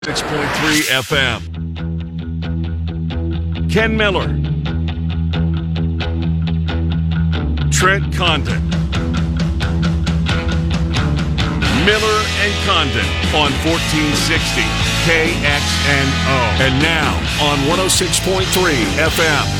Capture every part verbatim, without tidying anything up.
six point three F M. Ken Miller. Trent Condon. Miller and Condon on fourteen sixty K X N O. And now on one oh six point three F M.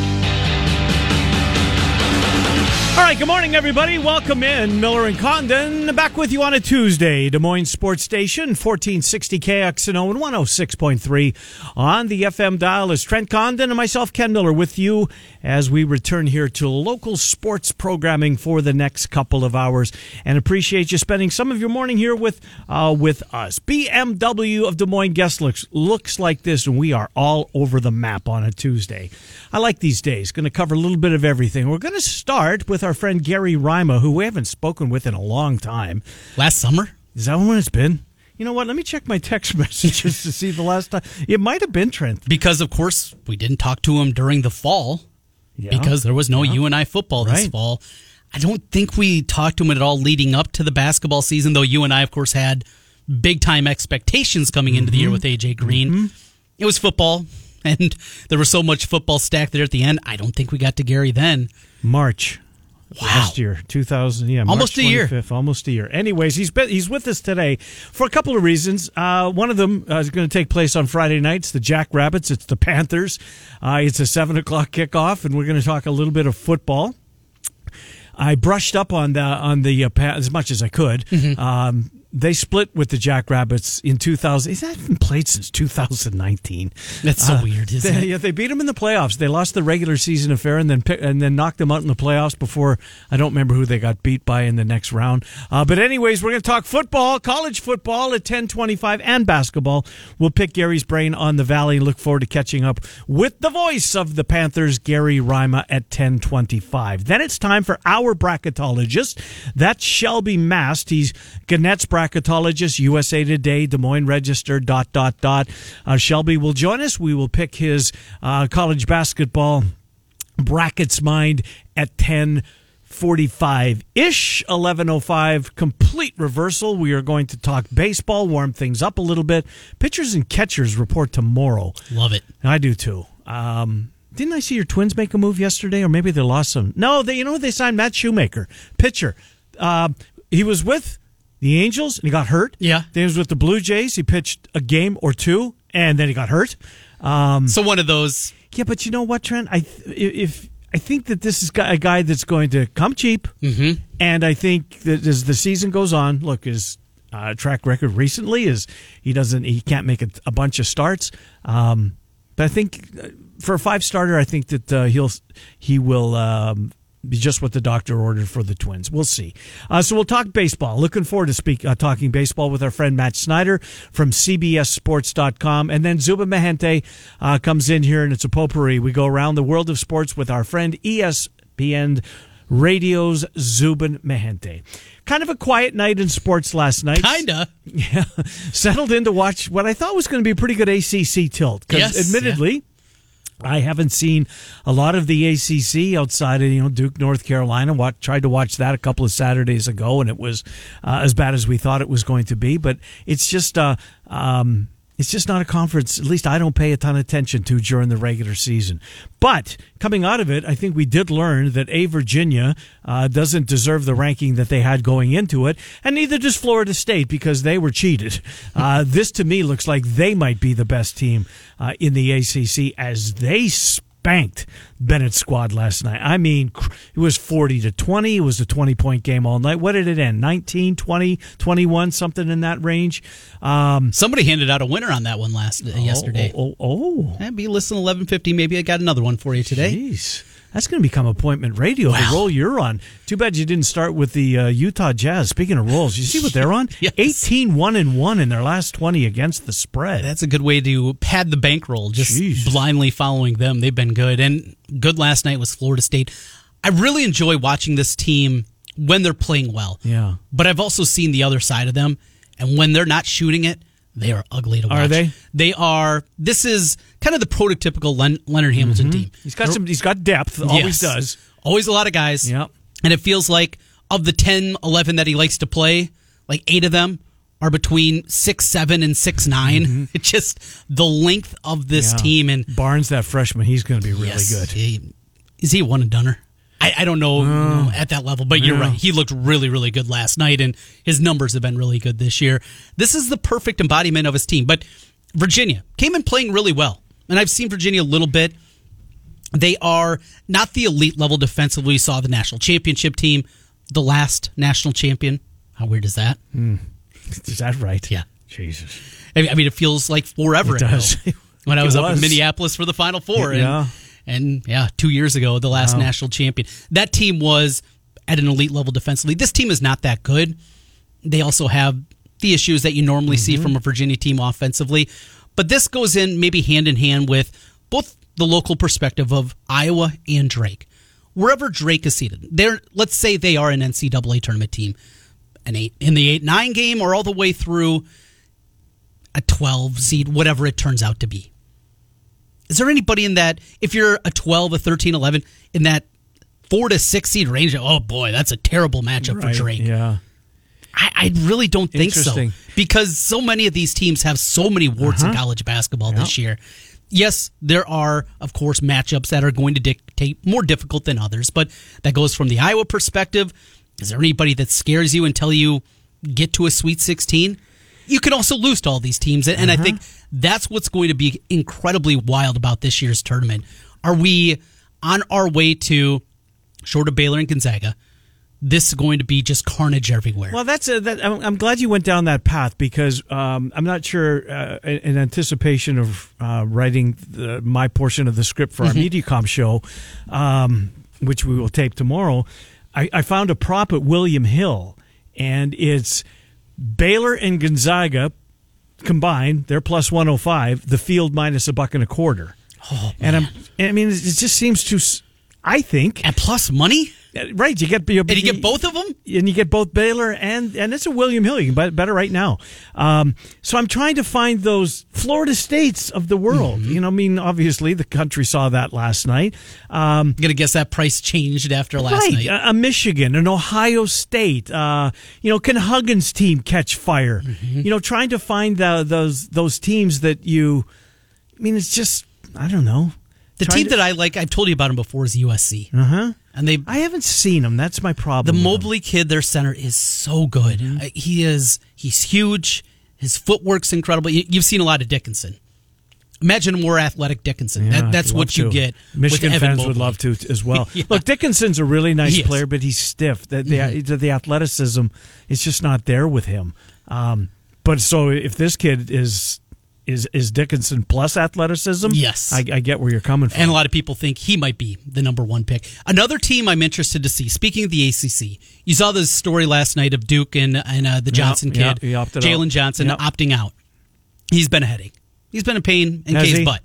All right, good morning, everybody. Welcome in. Miller and Condon back with you on a Tuesday. Des Moines Sports Station, fourteen sixty K X N O and one oh six point three on the F M dial is Trent Condon and myself, Ken Miller, with you as we return here to local sports programming for the next couple of hours. And appreciate you spending some of your morning here with uh, with us. B M W of Des Moines guest looks, looks like this, and we are all over the map on a Tuesday. I like these days. Going to cover a little bit of everything. We're going to start with our friend Gary Rima, who we haven't spoken with in a long time. Last summer? Is that when it's been? You know what? Let me check my text messages to see the last time. It might have been Trent. Because, of course, we didn't talk to him during the fall Yeah. because there was no Yeah. U N I football this Right. fall. I don't think we talked to him at all leading up to the basketball season, though U N I, of course, had big-time expectations coming into the year with A J Green. Mm-hmm. It was football, and there was so much football stacked there at the end. I don't think we got to Gary then. March. Wow. Last year, two thousand, yeah, March Almost a year. twenty-fifth, almost a year. Anyways, he's been, he's with us today for a couple of reasons. Uh, one of them uh, is going to take place on Friday nights. The Jackrabbits, it's the Panthers. Uh, it's a seven o'clock kickoff, and we're going to talk a little bit of football. I brushed up on the on the uh, as much as I could. Mm-hmm. Um, they split with the Jackrabbits in two thousand. Is that been played since two thousand nineteen? That's so Uh, weird, isn't they, it? Yeah, they beat them in the playoffs. They lost the regular season affair and then pick, and then knocked them out in the playoffs before. I don't remember who they got beat by in the next round. Uh, but anyways, we're going to talk football, college football at ten twenty-five, and basketball. We'll pick Gary's brain on the Valley and look forward to catching up with the voice of the Panthers, Gary Rima, at ten twenty-five. Then it's time for our bracketologist. That's Shelby Mast. He's Gannett's bracketologist, U S A Today, Des Moines Register, dot, dot, dot. Uh, Shelby will join us. We will pick his uh, college basketball brackets mind at ten forty-five-ish, eleven oh five, complete reversal. We are going to talk baseball, warm things up a little bit. Pitchers and catchers report tomorrow. Love it. I do too. Um, didn't I see your Twins make a move yesterday? Or maybe they lost some. No, they, you know, they signed Matt Shoemaker, pitcher. Uh, he was with the Angels, and he got hurt. Yeah. Then he was with the Blue Jays. He pitched a game or two, and then he got hurt. Um, So one of those. yeah, but you know what, Trent? I th- if I think that this is a guy that's going to come cheap, Mm-hmm. and I think that as the season goes on, look, his uh, track record recently is he doesn't, he can't make a, a bunch of starts. Um, but I think uh, for a five starter, I think that uh, he'll he will. Um, be just what the doctor ordered for the Twins. We'll see. Uh, so we'll talk baseball. Looking forward to speak uh, talking baseball with our friend Matt Snyder from C B S Sports dot com. And then Zubin Mehenti uh, comes in here, and it's a potpourri. We go around the world of sports with our friend E S P N Radio's Zubin Mehenti. Kind of a quiet night in sports last night. Kinda. Yeah. Settled in to watch what I thought was going to be a pretty good A C C tilt. Because Yes, admittedly, yeah. I haven't seen a lot of the A C C outside of, you know, Duke, North Carolina. Watch, tried to watch that a couple of Saturdays ago, and it was uh, as bad as we thought it was going to be. But it's just uh, um, it's just not a conference, at least I don't pay a ton of attention to during the regular season. But coming out of it, I think we did learn that A, Virginia uh, doesn't deserve the ranking that they had going into it, and neither does Florida State because they were cheated. Uh, this, to me, looks like they might be the best team uh, in the A C C as they spanked Bennett's squad last night. I mean, it was forty to twenty. It was a twenty-point game all night. What did it end? nineteen, twenty, twenty-one, something in that range? Um, Somebody handed out a winner on that one last uh, yesterday. Oh, oh, oh. Eh, be listening eleven fifty. Maybe I got another one for you today. Jeez. That's going to become appointment radio, Wow. the role you're on. Too bad you didn't start with the uh, Utah Jazz. Speaking of roles, you see what they're on? Yes. eighteen one and one in their last twenty against the spread. That's a good way to pad the bankroll, just Jeez. blindly following them. They've been good. And good last night was Florida State. I really enjoy watching this team when they're playing well. Yeah. But I've also seen the other side of them. And when they're not shooting it, they are ugly to watch. Are they? They are. This is kind of the prototypical Len- Leonard Hamilton Mm-hmm. team. He's got some. He's got depth. Always Yes. does. Always a lot of guys. Yep. And it feels like of the ten, eleven that he likes to play, like eight of them are between six seven and six nine. Mm-hmm. It's just the length of this Yeah. team. And Barnes, that freshman, he's going to be really yes, good. he- is he a one and doneer? I, I don't know Oh. at that level, but you're Yeah. right. He looked really, really good last night, and his numbers have been really good this year. This is the perfect embodiment of his team. But Virginia came in playing really well, and I've seen Virginia a little bit. They are not the elite level defensively. We saw the national championship team, the last national champion. How weird is that? Is that right? Yeah. Jesus. I mean, I mean, it feels like forever It ago does. when I was It up in was. Minneapolis for the Final Four. And, Yeah. and yeah, two years ago, the last Wow. national champion. That team was at an elite level defensively. This team is not that good. They also have the issues that you normally see from a Virginia team offensively. But this goes in maybe hand in hand with both the local perspective of Iowa and Drake. Wherever Drake is seated, they're, let's say they are an N C double A tournament team, an eight in the eight nine game or all the way through a twelve seed, whatever it turns out to be. Is there anybody in that, if you're a twelve, a thirteen, eleven, in that four to six seed range? Oh boy, that's a terrible matchup Right, for Drake. Yeah. I, I really don't think so. Interesting. Because so many of these teams have so many warts in college basketball this year. Yes, there are, of course, matchups that are going to dictate more difficult than others, but that goes from the Iowa perspective. Is there anybody that scares you until you get to a Sweet sixteen? You can also lose to all these teams, and I think that's what's going to be incredibly wild about this year's tournament. Are we on our way to, short of Baylor and Gonzaga, this is going to be just carnage everywhere? Well, that's a, that. I'm I'm glad you went down that path because um, I'm not sure, uh, in in anticipation of uh, writing the, my portion of the script for our MediaCom show, um, which we will tape tomorrow, I, I found a prop at William Hill, and it's Baylor and Gonzaga combined. They're plus one oh five. The field minus a buck and a quarter. Oh, and I'm. I mean, it just seems too. s- I think At plus money? right. You get you, And you get both of them? and you get both Baylor and and it's a William Hill. You can buy it better right now. Um, so I'm trying to find those Florida states of the world. Mm-hmm. You know, I mean, obviously the country saw that last night. Um, I'm going to guess that price changed after last right, night. a, a Michigan, an Ohio State. Uh, you know, can Huggins' team catch fire? Mm-hmm. You know, trying to find the, those those teams that you. I mean, it's just I don't know. The Trying team to- that I like, I've told you about him before, is U S C. Uh huh. And they, I haven't seen them. That's my the problem. with 'em. Mobley kid, their center, is so good. Mm-hmm. Uh, He is, he's huge. His footwork's incredible. You, you've seen a lot of Dickinson. Imagine a more athletic Dickinson. Yeah, that, that's I'd love what you to. get. Michigan with Evan fans Mobley. would love to t- as well. Yeah. Look, Dickinson's a really nice He is. player, but he's stiff. The, the, the athleticism is just not there with him. Um, but so if this kid is is is Dickinson plus athleticism, Yes. I, I get where you're coming from. And a lot of people think he might be the number one pick. Another team I'm interested to see, speaking of the A C C, you saw the story last night of Duke and, and uh, the Johnson yeah, kid, he opted out. Jalen Johnson, Yep. opting out. He's been a headache. He's been a pain in Has Kay's he? butt.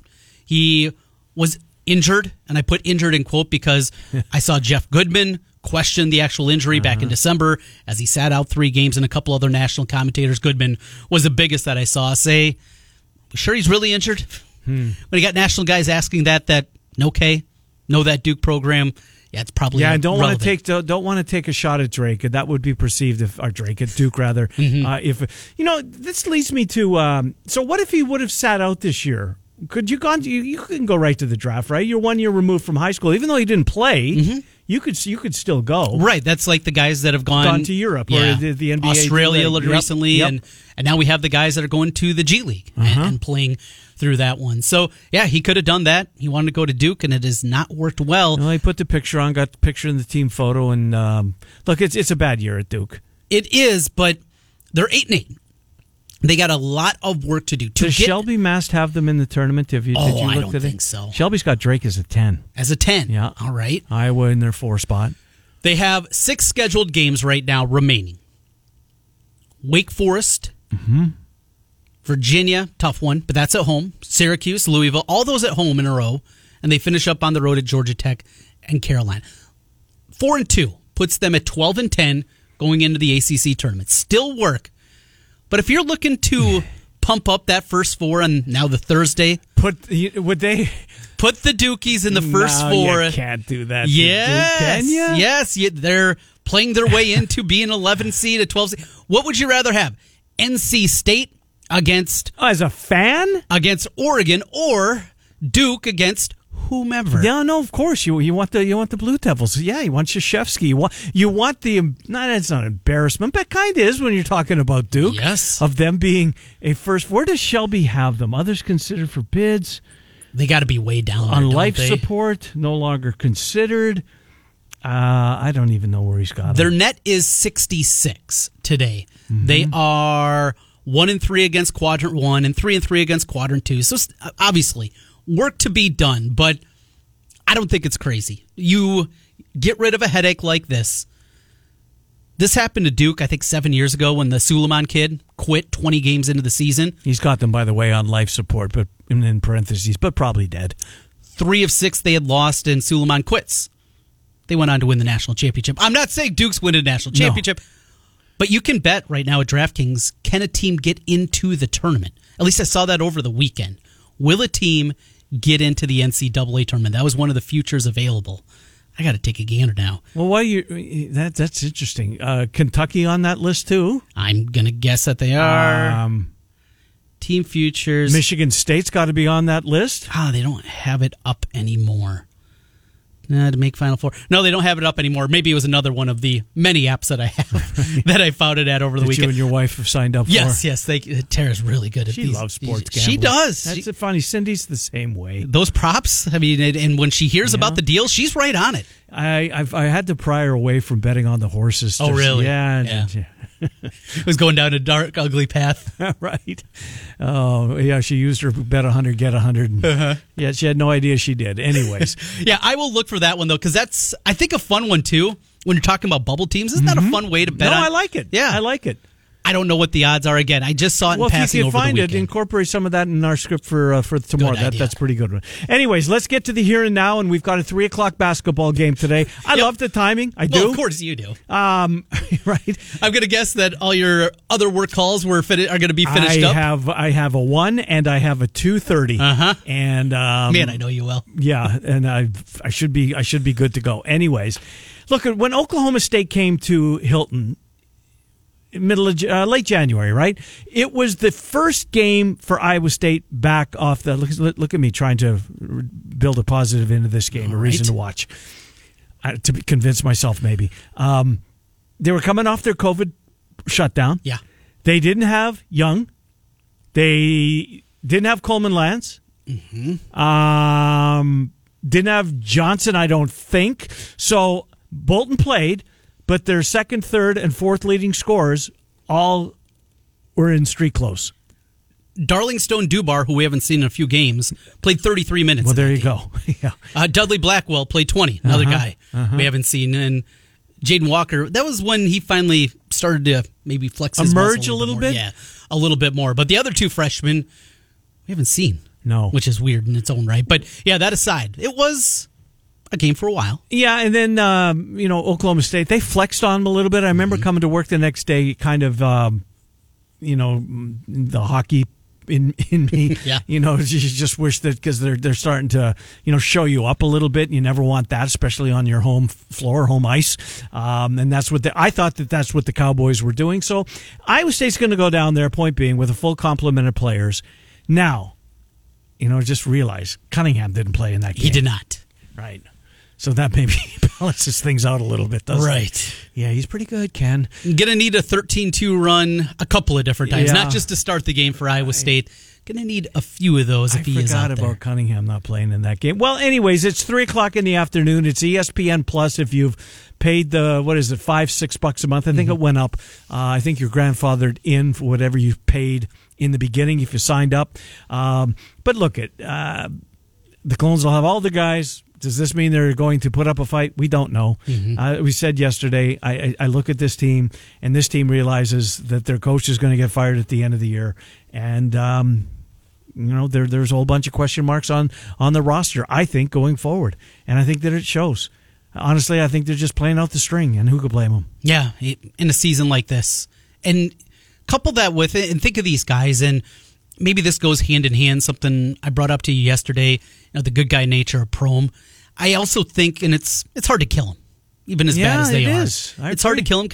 He was injured, and I put injured in quote because I saw Jeff Goodman question the actual injury back Uh-huh. in December as he sat out three games, and a couple other national commentators. Goodman was the biggest that I saw say, "We sure he's really injured?" Hmm. When you got national guys asking that, that no K, know that Duke program, yeah, it's probably yeah, I don't want to relevant. take don't, don't want to take a shot at Drake. That would be perceived if or Drake at Duke rather. Mm-hmm. Uh, if you know, this leads me to. Um, so, what if he would have sat out this year? Could you gone? You, you couldn't go right to the draft, right? You're one year removed from high school, even though you didn't play. You could you could still go. Right, that's like the guys that have gone, Gone to Europe or yeah, the- the N B A Australia Yep, recently, yep. and and now we have the guys that are going to the G League and, Uh-huh. and playing through that one. So yeah, he could have done that. He wanted to go to Duke, and it has not worked well. Well, he put the picture on, got the picture in the team photo, and um, look, it's it's a bad year at Duke. It is, but they're eight and eight. They got a lot of work to do. To Does get Shelby Mast have them in the tournament? Have you, Oh, did you I look don't today? think so. Shelby's got Drake as a ten. as a ten. Yeah. All right. Iowa in their four spot. They have six scheduled games right now remaining. Wake Forest, Virginia, tough one, but that's at home. Syracuse, Louisville, all those at home in a row, and they finish up on the road at Georgia Tech and Carolina. Four and two puts them at twelve and ten going into the A C C tournament. Still work, but if you're looking to pump up that first four on now the Thursday, Put would they? put the Dukies in the first No, four. You can't do that. to Yes, Duke, can you? yes, yeah, they're playing their way into being eleven seed, a twelve seed. What would you rather have? N C State against As a fan? against Oregon, or Duke against whomever. Yeah, no, of course you you want the you want the Blue Devils. Yeah, you want Krzyzewski. You want you want the not it's not embarrassment, but kind of is when you're talking about Duke. Yes. Of them being a first. Where does Shelby have them? Others considered for bids. They got to be way down there, On don't life they? support, no longer considered. Uh, I don't even know where he's got Their them. net is sixty-six today. Mm-hmm. They are one and three against quadrant one and three and three against quadrant two. So obviously, work to be done, but I don't think it's crazy. You get rid of a headache like this. This happened to Duke, I think, seven years ago when the Suleiman kid quit twenty games into the season. He's got them, by the way, on life support, but in parentheses, but probably dead. Three of six they had lost, and Suleiman quits. They went on to win the national championship. I'm not saying Duke's win a national championship, no. But you can bet right now at DraftKings, can a team get into the tournament? At least I saw that over the weekend. Will a team get into the N C double A tournament? That was one of the futures available. I got to take a gander now. Well, why you that that's interesting. Uh, Kentucky on that list too? I'm gonna guess that they are. Um, team futures. Michigan State's got to be on that list. Ah, they don't have it up anymore. Uh, to make Final Four. No, they don't have it up anymore. Maybe it was another one of the many apps that I have that I found it at over the that weekend. You and your wife have signed up yes, for. Yes, yes. Tara's really good at she these. She loves sports these, gambling. She does. That's she, funny. Cindy's the same way. Those props, I mean, and, and when she hears yeah. about the deal, she's right on it. I I've, I had to pry her away from betting on the horses. Oh, just, really? Yeah. yeah. yeah. It was going down a dark, ugly path. Right. Oh, yeah, she used her bet one hundred, get one hundred. Uh-huh. Yeah, she had no idea she did. Anyways. Yeah, I will look for that one, though, because that's, I think, a fun one, too. When you're talking about bubble teams, isn't that mm-hmm. a fun way to bet no, on? I like it. Yeah. I like it. I don't know what the odds are. Again, I just saw it well, in passing over the weekend. Well, if you can find it, incorporate some of that in our script for uh, for tomorrow. That, that's pretty good. Anyways, let's get to the here and now, and we've got a three o'clock basketball game today. I yep. love the timing. I well, do. Of course you do. Um, right. I'm going to guess that all your other work calls were fin- are going to be finished I up. I have I have a one and I have a two thirty. Uh huh. And um, man, I know you well. Yeah, and I I should be I should be good to go. Anyways, look, when Oklahoma State came to Hilton. Middle of uh, late January, right? It was the first game for Iowa State back off the. Look, look at me trying to build a positive into this game, All a reason right. to watch, uh, to convince myself maybe. Um, they were coming off their COVID shutdown. Yeah, they didn't have Young, they didn't have Coleman Lance, mm-hmm. um, didn't have Johnson. I don't think so. Bolton played. But their second, third, and fourth leading scorers all were in street close. Darling Stone Dubar, who we haven't seen in a few games, played thirty-three minutes. Well, there you game. go. yeah. Uh, Dudley Blackwell played twenty, another uh-huh. guy uh-huh. we haven't seen. And Jaden Walker, that was when he finally started to maybe flex his Emerge muscle a little more. bit? Yeah, a little bit more. But the other two freshmen, we haven't seen. No. Which is weird in its own right. But yeah, that aside, it was a game for a while. Yeah, and then, um, you know, Oklahoma State, they flexed on them a little bit. I remember mm-hmm. coming to work the next day, kind of, um, you know, the hockey in in me. yeah. You know, you just wish that because they're, they're starting to, you know, show you up a little bit. You never want that, especially on your home floor, home ice. Um, and that's what the, I thought that that's what the Cowboys were doing. So Iowa State's going to go down there, point being, with a full complement of players. Now, you know, just realize Cunningham didn't play in that game. He did not. Right. So that maybe balances things out a little bit, doesn't right. it? Right. Yeah, he's pretty good, Ken. Gonna need a thirteen two run a couple of different times, yeah. not just to start the game for Iowa State. Gonna need a few of those if I he is out there. I forgot there. about Cunningham not playing in that game. Well, anyways, it's three o'clock in the afternoon. It's E S P N Plus. If you've paid the, what is it, five, six bucks a month, I think mm-hmm. it went up. Uh, I think you're grandfathered in for whatever you paid in the beginning if you signed up. Um, but look, at uh, the Clones will have all the guys. Does this mean they're going to put up a fight? We don't know. Mm-hmm. Uh, we said yesterday, I, I, I look at this team, and this team realizes that their coach is going to get fired at the end of the year. And, um, you know, there, there's a whole bunch of question marks on, on the roster, I think, going forward. And I think that it shows. Honestly, I think they're just playing out the string, and who could blame them? Yeah, in a season like this. And couple that with it, and think of these guys, and maybe this goes hand in hand, something I brought up to you yesterday, you know, the good guy nature of Prohm. I also think, and it's it's hard to kill him, even as yeah, bad as they it are. Is. It's hard to kill him because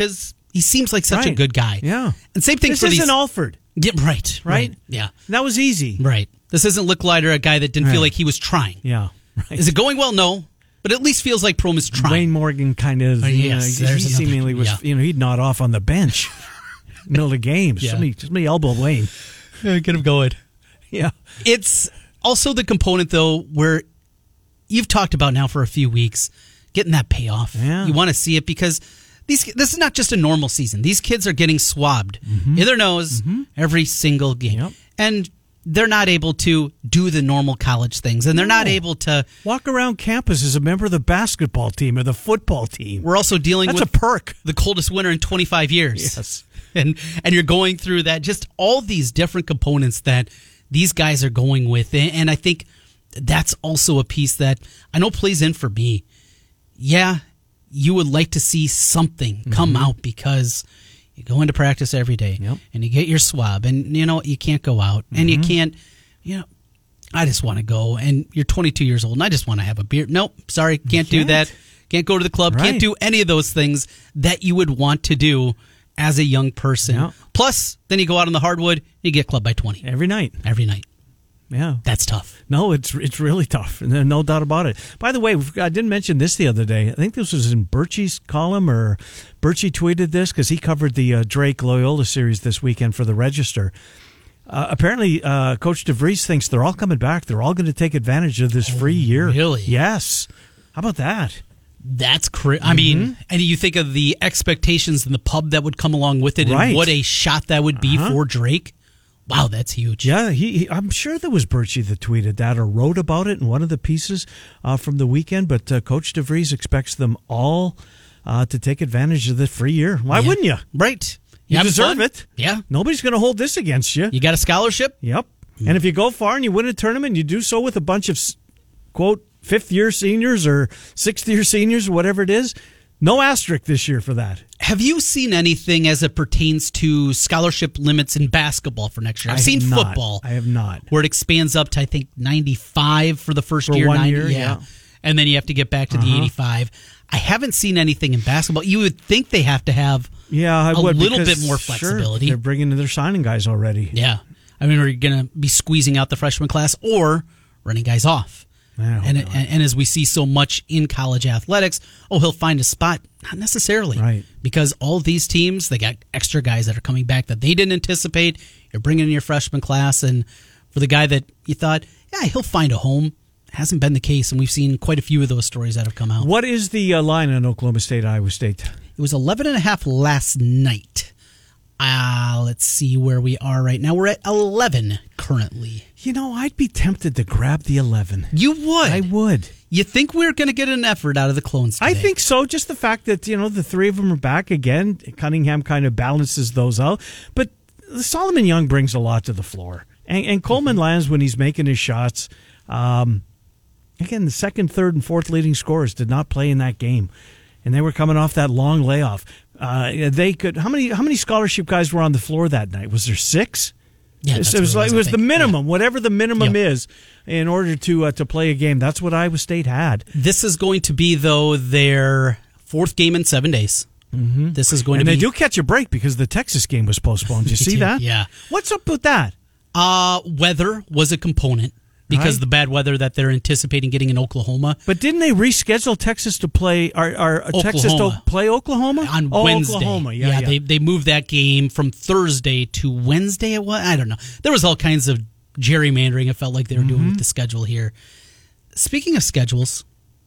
He seems like such Right. a good guy. Yeah. And same thing this for isn't these. Alford, Yeah, right, right. right? Yeah. That was easy. Right. This isn't Licklider, a guy that didn't feel Right. like he was trying. Yeah. Right. Is it going well? No. But at least feels like Prohm is trying. Wayne Morgan kind of, Oh, you yes, know, he there's another- seemingly was, yeah. you know, he'd nod off on the bench, middle of the game. Yeah. Somebody, somebody elbow Wayne. Get him going. Yeah. It's also the component, though, where you've talked about now for a few weeks, getting that payoff. Yeah. You want to see it because these this is not just a normal season. These kids are getting swabbed in their nose every single game. Yep. And they're not able to do the normal college things. And they're not No. able to... Walk around campus as a member of the basketball team or the football team. We're also dealing That's with a perk. the coldest winter in twenty-five years. Yes. And and you're going through that, just all these different components that these guys are going with. And, and I think that's also a piece that I know plays in for me. Yeah, you would like to see something come Mm-hmm. out because you go into practice every day Yep. and you get your swab and, you know, you can't go out and Mm-hmm. you can't, you know, I just want to go and you're twenty-two years old and I just want to have a beer. Nope, sorry, can't do can't. that. Can't go to the club. Right. Can't do any of those things that you would want to do as a young person. Yeah. Plus, then you go out on the hardwood, you get clubbed by twenty Every night. every night. Yeah. That's tough. No, it's it's really tough, and there's no doubt about it. By the way, we've- I didn't mention this the other day. I think this was in Birchie's column, or Birchie tweeted this because he covered the uh, Drake Loyola series this weekend for the Register. Uh, apparently, uh, Coach DeVries thinks they're all coming back. They're all going to take advantage of this free year. really? Yes. How about that? That's crazy. I mean, and you think of the expectations in the pub that would come along with it, Right. and what a shot that would be Uh-huh. for Drake. Wow, that's huge. Yeah, he, he. I'm sure there was Birchie that tweeted that or wrote about it in one of the pieces uh, from the weekend. But uh, Coach DeVries expects them all uh, to take advantage of the free year. Why Yeah. wouldn't you? Right. You having deserve fun? it. Yeah. Nobody's going to hold this against you. You got a scholarship? Yep. And if you go far and you win a tournament, you do so with a bunch of, quote, fifth-year seniors or sixth-year seniors or whatever it is. No asterisk this year for that. Have you seen anything as it pertains to scholarship limits in basketball for next year? I've I seen have not. football. I have not. Where it expands up to, I think, ninety-five for the first For year. one ninety, year, yeah. And then you have to get back to the Uh-huh. eighty-five. I haven't seen anything in basketball. You would think they have to have Yeah, I a would. little because, bit more sure, flexibility. they're bringing in their signing guys already. Yeah. I mean, are you going to be squeezing out the freshman class or running guys off? I hope And, not. and and as we see so much in college athletics, oh, he'll find a spot. Not necessarily. Right. Because all these teams, they got extra guys that are coming back that they didn't anticipate. You're bringing in your freshman class. And for the guy that you thought, yeah, he'll find a home, hasn't been the case. And we've seen quite a few of those stories that have come out. What is the uh, line on Oklahoma State, Iowa State? It was eleven and a half last night. Uh, let's see where we are right now. We're at eleven currently. You know, I'd be tempted to grab the eleven. You would. I would. You think we're going to get an effort out of the Clones today? I think so. Just the fact that, you know, the three of them are back again. Cunningham kind of balances those out. But Solomon Young brings a lot to the floor. And, and Coleman Mm-hmm. Lands, when he's making his shots, um, again, the second, third, and fourth leading scorers did not play in that game. And they were coming off that long layoff. Uh, they could. How many? How many scholarship guys were on the floor that night? Was there six? Yeah, it that's was what like it was, it I was the think. minimum, Yeah. whatever the minimum Yep. is, in order to uh, to play a game. That's what Iowa State had. This is going to be, though, their fourth game in seven days. Mm-hmm. This is going And to they be. do catch a break because the Texas game was postponed. Did you They see do, that? yeah. What's up with that? Uh, weather was a component because Right. the bad weather that they're anticipating getting in Oklahoma But didn't they reschedule Texas to play? Our, our Texas to Oklahoma. play Oklahoma on oh, Wednesday. Oklahoma, yeah, yeah. They they moved that game from Thursday to Wednesday. It was, I don't know. There was all kinds of gerrymandering. It felt like they were doing Mm-hmm. with the schedule here. Speaking of schedules,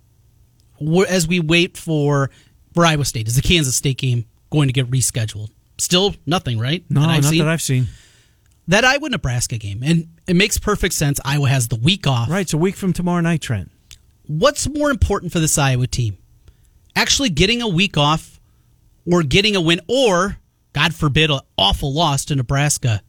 we're, as we wait for for Iowa State, is the Kansas State game going to get rescheduled? Still nothing, right? no, that I've not seen? that I've seen. That Iowa Nebraska game, and it makes perfect sense. Iowa has the week off. Right, it's a week from tomorrow night, Trent. What's more important for this Iowa team? Actually getting a week off or getting a win or, God forbid, an awful loss to Nebraska?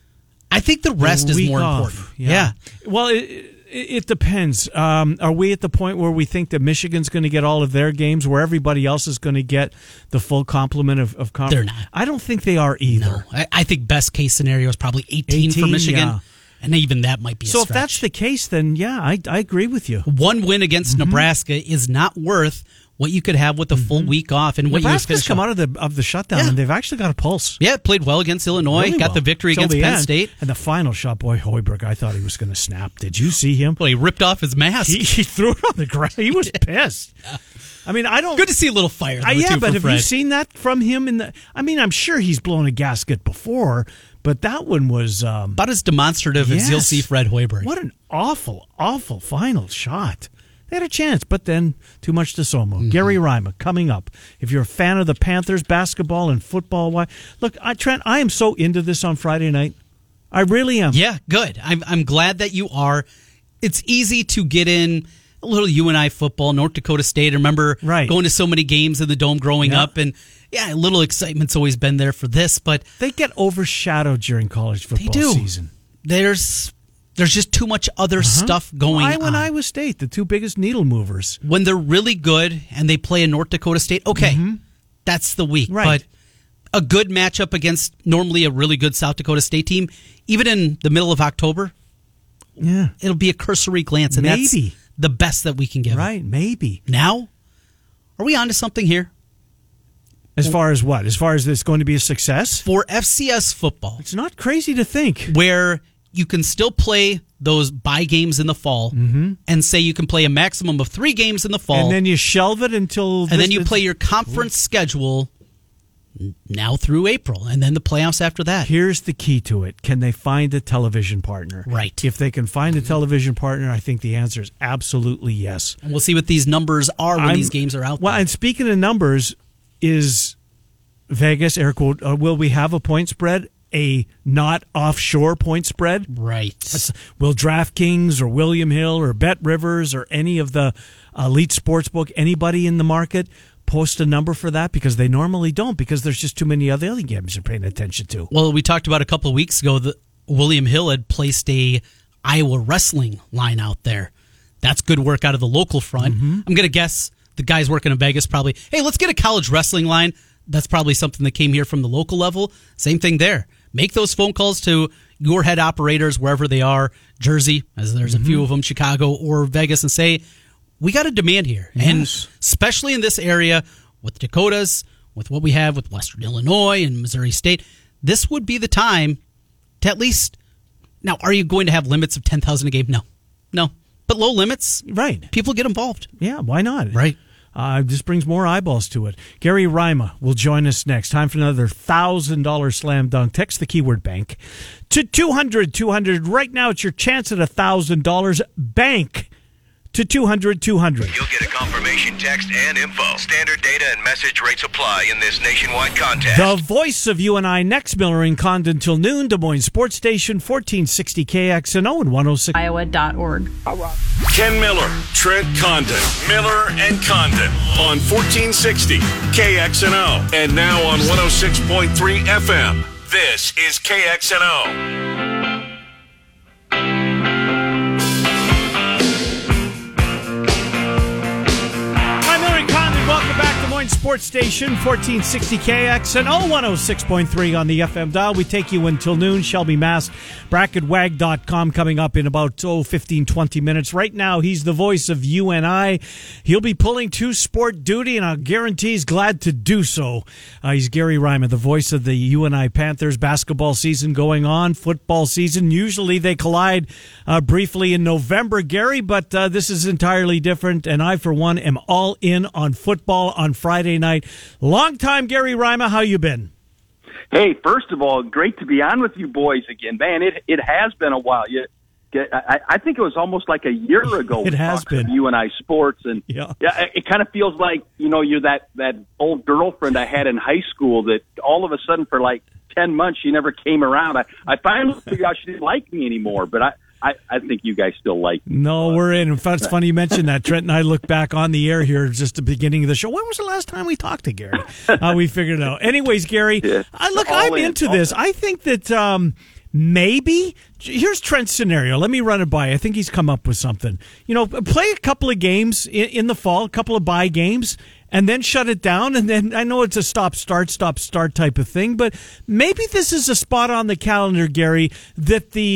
I think the rest A is week more off, important. Yeah. Well, it, it, it depends. Um, are we at the point where we think that Michigan's going to get all of their games, where everybody else is going to get the full complement of, of conference? They're not. I don't think they are either. No, I, I think best case scenario is probably eighteen, for Michigan. yeah. And even that might be a So stretch. if that's the case, then yeah, I, I agree with you. One win against mm-hmm. Nebraska is not worth what you could have with a mm-hmm. full week off. And what Nebraska's you come out of the of the shutdown, yeah. and they've actually got a pulse. Yeah, played well against Illinois, really got well. the victory Till against the Penn end. State. And the final shot, boy, Hoiberg, I thought he was going to snap. Did you see him? Well, he ripped off his mask. He, he threw it on the ground. He was pissed. Yeah. I mean, I don't. Good to see a little fire. Though, uh, yeah, too, but have Fred. you seen that from him? In the, I mean, I'm sure he's blown a gasket before, but that one was um, about as demonstrative yes. as you'll see Fred Hoiberg. What an awful, awful final shot. They had a chance, but then too much to Somo. Mm-hmm. Gary Rima coming up. If you're a fan of the Panthers basketball and football, why? Look, I, Trent, I am so into this on Friday night. I really am. Yeah, good. I'm I'm glad that you are. It's easy to get in a little U N I football, North Dakota State. I remember right. going to so many games in the Dome growing yeah. up, and yeah, a little excitement's always been there for this, but they get overshadowed during college football they do. season. There's there's just too much other uh-huh. stuff going Iowa on. and Iowa State, the two biggest needle movers. When they're really good and they play in North Dakota State, okay, mm-hmm. that's the week. Right. But a good matchup against normally a really good South Dakota State team, even in the middle of October, yeah, it'll be a cursory glance, and maybe. that's the best that we can give. Right, them. maybe. Now, are we on to something here? As far as what? As far as this going to be a success? For F C S football. It's not crazy to think. Where you can still play those bye games in the fall mm-hmm. and say you can play a maximum of three games in the fall. And then you shelve it until... And this, then you play your conference ooh. schedule now through April, and then the playoffs after that. Here's the key to it. Can they find a television partner? Right. If they can find a television partner, I think the answer is absolutely yes. And we'll see what these numbers are when I'm, these games are out well, there. And speaking of numbers, is Vegas, air quote, uh, will we have a point spread? A not offshore point spread? Right. Will DraftKings or William Hill or Bet Rivers or any of the elite sportsbook, anybody in the market, post a number for that? Because they normally don't, because there's just too many other games you're paying attention to. Well, we talked about a couple of weeks ago that William Hill had placed a Iowa wrestling line out there. That's good work out of the local front. Mm-hmm. I'm going to guess the guys working in Vegas probably, hey, let's get a college wrestling line. That's probably something that came here from the local level. Same thing there. Make those phone calls to your head operators wherever they are, Jersey, as there's mm-hmm. a few of them, Chicago or Vegas, and say, we got a demand here. Yes. And especially in this area with the Dakotas, with what we have with Western Illinois and Missouri State, this would be the time to at least... Now, are you going to have limits of ten thousand a game? No. No. But low limits, right? People get involved. Yeah, why not? Right. Uh, this brings more eyeballs to it. Gary Rima will join us next. Time for another one thousand dollars slam dunk. Text the keyword bank to two hundred two hundred. Right now, it's your chance at one thousand dollars. Bank to two hundred two hundred. You'll get a confirmation text and info. Standard data and message rates apply in this nationwide contest. The voice of you and I next. Miller and Condon till noon. Des Moines Sports Station, fourteen sixty K X N O and one oh six. Iowa dot org. Ken Miller, Trent Condon, Miller and Condon on fourteen sixty K X N O and now on one oh six point three F M. This is K X N O. Sports Station, fourteen sixty K X N O, one oh six point three on the F M dial. We take you until noon. Shelby Mast, bracket wag dot com coming up in about oh, fifteen, twenty minutes. Right now, he's the voice of U N I. He'll be pulling to sport duty, and I guarantee he's glad to do so. Uh, he's Gary Rima, the voice of the U N I Panthers. Basketball season going on, football season. Usually they collide uh, briefly in November, Gary, but uh, this is entirely different, and I, for one, am all in on football on Friday night. Long time, Gary Rima. How you been? Hey, first of all, great to be on with you boys again, man. It it has been a while. You, I, I think it was almost like a year ago. It has been. You and I sports, and yeah, yeah, it kind of feels like you know you're that that old girlfriend I had in high school that all of a sudden for like ten months she never came around. I I finally figured out she didn't like me anymore, but I. I, I think you guys still like me. No, we're in. In fact, it's funny you mentioned that. Trent and I look back on the air here just the beginning of the show. When was the last time we talked to Gary? Uh, we figured it out. Anyways, Gary, yeah. I, look, All I'm in. into All this. in. I think that um, maybe, here's Trent's scenario. Let me run it by. I think he's come up with something. You know, play a couple of games in, in the fall, a couple of bye games, and then shut it down. And then I know it's a stop-start, stop-start type of thing, but maybe this is a spot on the calendar, Gary, that the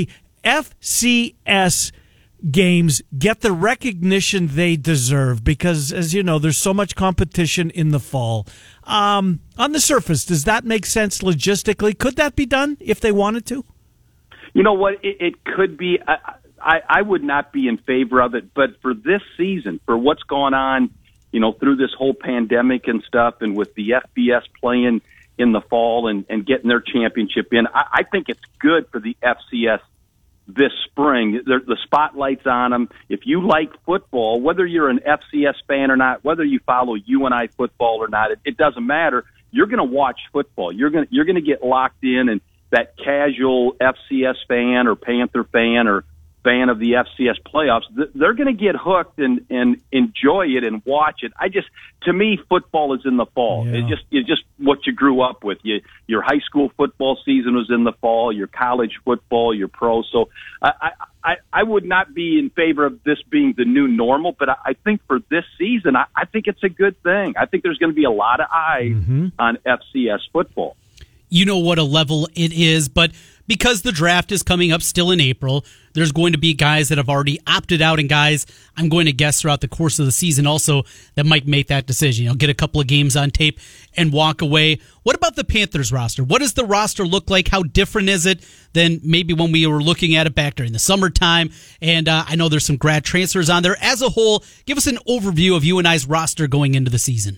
F C S games get the recognition they deserve? Because, as you know, there's so much competition in the fall. Um, on the surface, does that make sense logistically? Could that be done if they wanted to? You know what? It, it could be. I, I, I would not be in favor of it, but for this season, for what's gone on, you know, through this whole pandemic and stuff, and with the F B S playing in the fall and, and getting their championship in, I, I think it's good for the F C S this spring. The, the spotlight's on them. If you like football, whether you're an F C S fan or not, whether you follow U N I football or not, it, it doesn't matter. You're going to watch football. You're going you're going to get locked in, and that casual F C S fan or Panther fan or fan of the F C S playoffs, they're going to get hooked and, and enjoy it and watch it. I just, to me, football is in the fall. Yeah. It's just, it's just what you grew up with. You, your high school football season was in the fall, your college football, your pro. So I, I, I would not be in favor of this being the new normal, but I, I think for this season, I, I think it's a good thing. I think there's going to be a lot of eyes mm-hmm. on F C S football. You know what a level it is, but because the draft is coming up still in April, there's going to be guys that have already opted out and guys, I'm going to guess throughout the course of the season also, that might make that decision. You know, get a couple of games on tape and walk away. What about the Panthers roster? What does the roster look like? How different is it than maybe when we were looking at it back during the summertime? And uh, I know there's some grad transfers on there. As a whole, give us an overview of U N I's roster going into the season.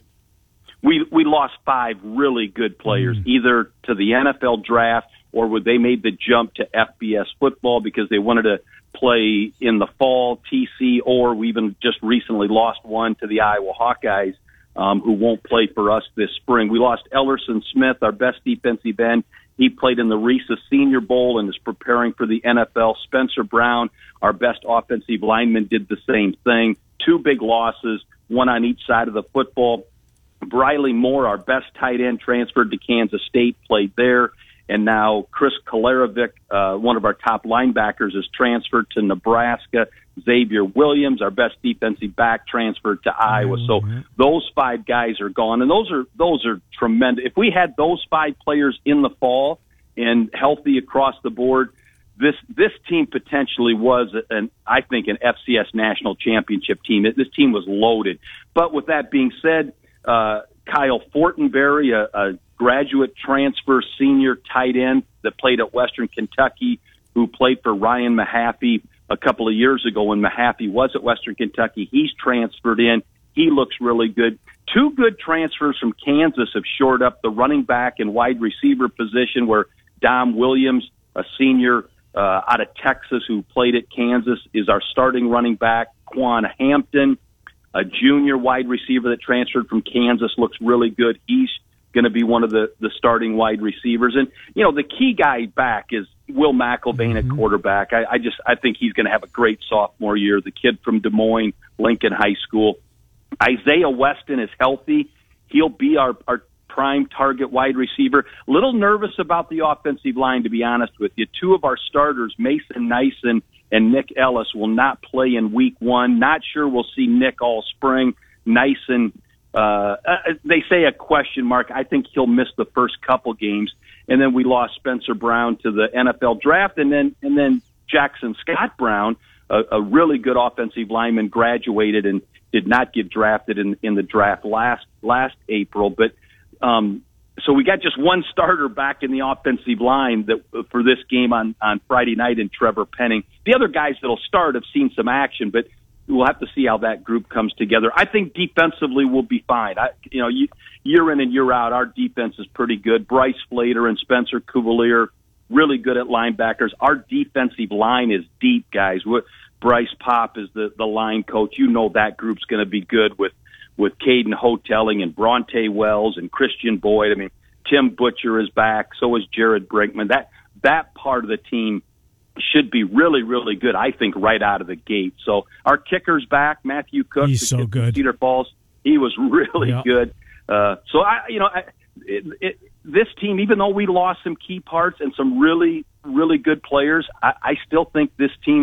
We we lost five really good players, mm. either to the N F L draft or where they made the jump to F B S football because they wanted to play in the fall, T C, or we even just recently lost one to the Iowa Hawkeyes, um, who won't play for us this spring. We lost Ellerson Smith, our best defensive end. He played in the Reesa Senior Bowl and is preparing for the N F L. Spencer Brown, our best offensive lineman, did the same thing. Two big losses, one on each side of the football. Briley Moore, our best tight end, transferred to Kansas State, played there. And now Chris Kolarevic, uh, one of our top linebackers, is transferred to Nebraska. Xavier Williams, our best defensive back, transferred to Iowa. So those five guys are gone, and those are those are tremendous. If we had those five players in the fall and healthy across the board, this this team potentially was an I think an F C S national championship team. This team was loaded. But with that being said, uh, Kyle Fortenberry, a, a graduate transfer senior tight end that played at Western Kentucky, who played for Ryan Mahaffey a couple of years ago when Mahaffey was at Western Kentucky. He's transferred in. He looks really good. Two good transfers from Kansas have shored up the running back and wide receiver position, where Dom Williams, a senior uh, out of Texas who played at Kansas, is our starting running back. Quan Hampton, a junior wide receiver that transferred from Kansas, looks really good. He's going to be one of the, the starting wide receivers. And, you know, the key guy back is Will McElvain mm-hmm. at quarterback. I, I just I think he's going to have a great sophomore year. The kid from Des Moines, Lincoln High School. Isaiah Weston is healthy. He'll be our, our prime target wide receiver. A little nervous about the offensive line, to be honest with you. Two of our starters, Mason Nyson and Nick Ellis, will not play in week one. Not sure we'll see Nick all spring. Nyson, uh, they say a question mark. I think he'll miss the first couple games. And then we lost Spencer Brown to the N F L draft. And then, and then Jackson Scott Brown, a, a really good offensive lineman, graduated and did not get drafted in, in the draft last, last April. But, um, so we got just one starter back in the offensive line that for this game on, on Friday night in Trevor Penning. The other guys that'll start have seen some action, but we'll have to see how that group comes together. I think defensively we'll be fine. I, you know, year in and year out, our defense is pretty good. Bryce Flater and Spencer Cuvalier, really good at linebackers. Our defensive line is deep, guys. Bryce Pop is the, the line coach. You know that group's going to be good with with Caden Hotelling and Bronte Wells and Christian Boyd. I mean, Tim Butcher is back. So is Jared Brinkman. That that part of the team should be really, really good, I think, right out of the gate. So our kicker's back, Matthew Cook. He's so good. Cedar Falls. He was really yeah. good. Uh, so, I, you know, I, it, it, this team, even though we lost some key parts and some really, really good players, I, I still think this team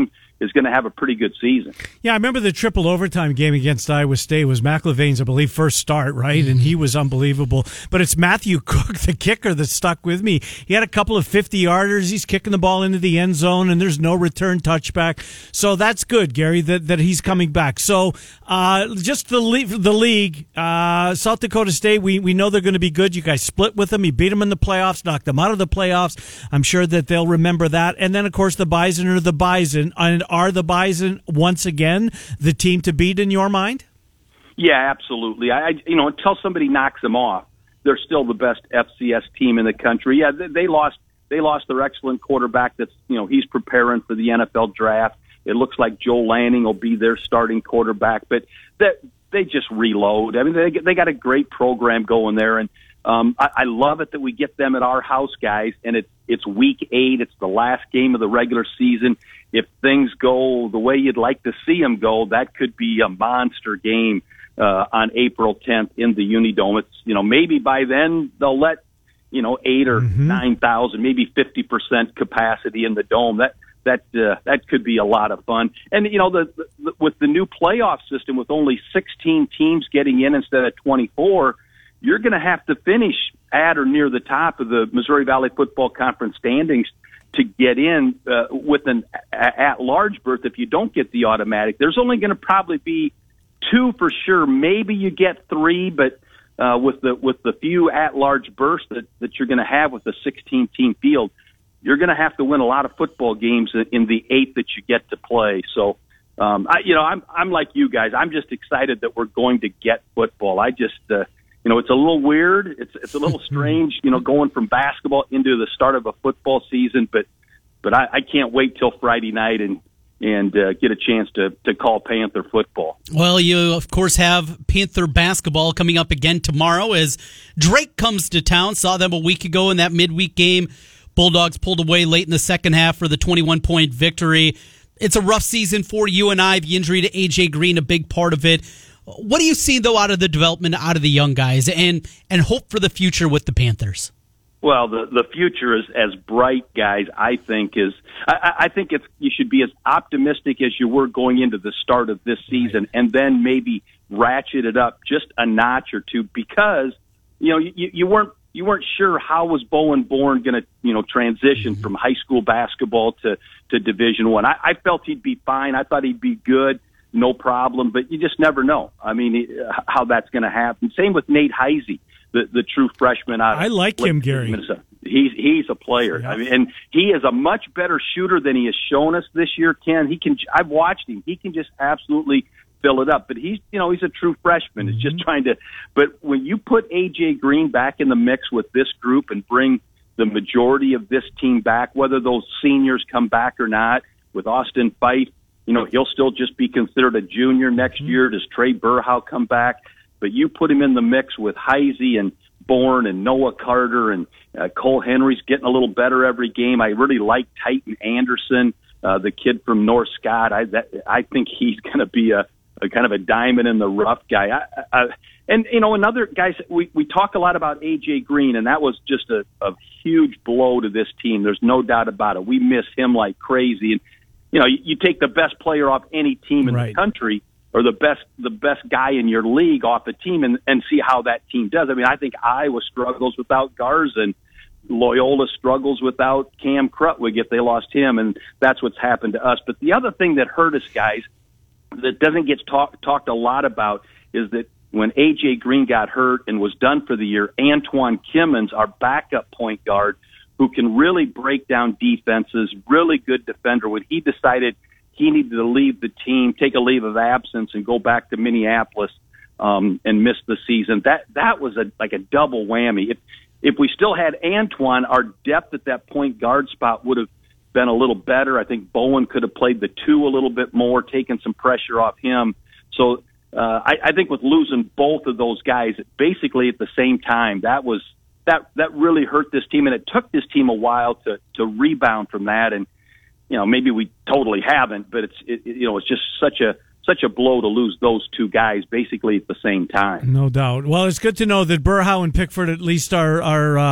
is going to have a pretty good season. Yeah, I remember the triple overtime game against Iowa State. It was McIlvain's, I believe, first start, right? And he was unbelievable. But it's Matthew Cook, the kicker, that stuck with me. He had a couple of fifty-yarders. He's kicking the ball into the end zone, and there's no return touchback. So that's good, Gary, that, that he's coming back. So uh, just the, le- the league, uh, South Dakota State, we, we know they're going to be good. You guys split with them. You beat them in the playoffs, knocked them out of the playoffs. I'm sure that they'll remember that. And then, of course, the Bison are the Bison. And are the Bison once again the team to beat in your mind? Yeah, absolutely. I, I you know, until somebody knocks them off, they're still the best F C S team in the country. Yeah, they, they lost. They lost their excellent quarterback. That's you know he's preparing for the N F L draft. It looks like Joe Lanning will be their starting quarterback, but that they just reload. I mean, they they got a great program going there, and um, I, I love it that we get them at our house, guys. And it's it's week eight. It's the last game of the regular season. If things go the way you'd like to see them go, that could be a monster game uh, on April tenth in the Unidome. It's, you know, maybe by then they'll let, you know, eight or mm-hmm. nine thousand, maybe fifty percent capacity in the dome. That that uh, that could be a lot of fun. And you know, the, the with the new playoff system, with only sixteen teams getting in instead of twenty-four, you're going to have to finish at or near the top of the Missouri Valley Football Conference standings to get in uh, with an at-large berth. If you don't get the automatic, there's only going to probably be two for sure. Maybe you get three, but uh, with the with the few at-large berths that, that you're going to have with the sixteen-team field, you're going to have to win a lot of football games in the eight that you get to play. So, um, I, you know, I'm I'm like you guys. I'm just excited that we're going to get football. I just uh, You know, it's a little weird. It's it's a little strange, you know, going from basketball into the start of a football season. But but I, I can't wait till Friday night and and uh, get a chance to to call Panther football. Well, you of course have Panther basketball coming up again tomorrow as Drake comes to town. Saw them a week ago in that midweek game. Bulldogs pulled away late in the second half for the twenty-one point victory. It's a rough season for you and I. The injury to A J Green, a big part of it. What do you see, though, out of the development, out of the young guys, and and hope for the future with the Panthers? Well, the the future is as bright, guys. I think is I, I think it's you should be as optimistic as you were going into the start of this season, right, and then maybe ratchet it up just a notch or two, because you know you, you weren't you weren't sure how was Bowen Born going to you know transition mm-hmm. from high school basketball to to Division One. I. I, I felt he'd be fine. I thought he'd be good. No problem, but you just never know. I mean, how that's going to happen. Same with Nate Heisey, the the true freshman out of I like him, Gary. Minnesota. He's he's a player. Yeah. I mean, and he is a much better shooter than he has shown us this year. Ken, he can. I've watched him. He can just absolutely fill it up. But he's you know he's a true freshman. Mm-hmm. It's just trying to. But when you put A J Green back in the mix with this group and bring the majority of this team back, whether those seniors come back or not, with Austin Fife. You know, he'll still just be considered a junior next mm-hmm. year. Does Trey Burhow come back? But you put him in the mix with Heisey and Bourne and Noah Carter, and uh, Cole Henry's getting a little better every game. I really like Titan Anderson, uh, the kid from North Scott. I that, I think he's going to be a, a kind of a diamond in the rough guy. I, I, and, you know, another guys, we, we talk a lot about A J Green, and that was just a, a huge blow to this team. There's no doubt about it. We miss him like crazy. And, you know, you, you take the best player off any team in right. the country, or the best the best guy in your league off a team, and, and see how that team does. I mean, I think Iowa struggles without Garza, and Loyola struggles without Cam Krutwig if they lost him, and that's what's happened to us. But the other thing that hurt us, guys, that doesn't get talk, talked a lot about is that when A J Green got hurt and was done for the year, Antoine Kimmons, our backup point guard, who can really break down defenses, really good defender, when he decided he needed to leave the team, take a leave of absence, and go back to Minneapolis um, and miss the season. That that was a like a double whammy. If if we still had Antoine, our depth at that point guard spot would have been a little better. I think Bowen could have played the two a little bit more, taken some pressure off him. So uh, I, I think with losing both of those guys basically at the same time, that was that that really hurt this team, and it took this team a while to to rebound from that. And you know, maybe we totally haven't, but it's it, you know, it's just such a such a blow to lose those two guys basically at the same time. No doubt. Well, it's good to know that Burhow and Pickford at least are are uh,